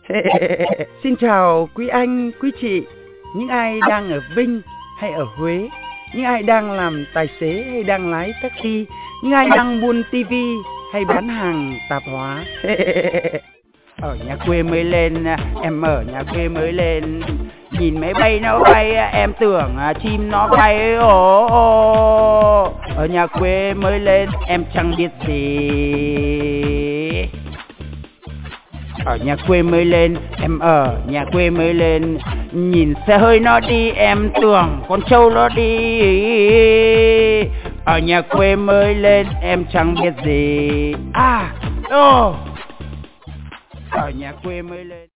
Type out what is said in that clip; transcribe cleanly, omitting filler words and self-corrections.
Xin chào quý anh, quý chị, những ai đang ở Vinh hay ở Huế, những ai đang làm tài xế hay đang lái taxi, những ai đang buôn tivi hay bán hàng tạp hóa. Ở nhà quê mới lên, em ở nhà quê mới lên, nhìn máy bay nó bay, em tưởng chim nó bay. Ở nhà quê mới lên, em chẳng biết gì. Ở nhà quê mới lên, em ở nhà quê mới lên, nhìn xe hơi nó đi, em tưởng con trâu nó đi. Ở nhà quê mới lên, em chẳng biết gì. Ở nhà quê mới lên.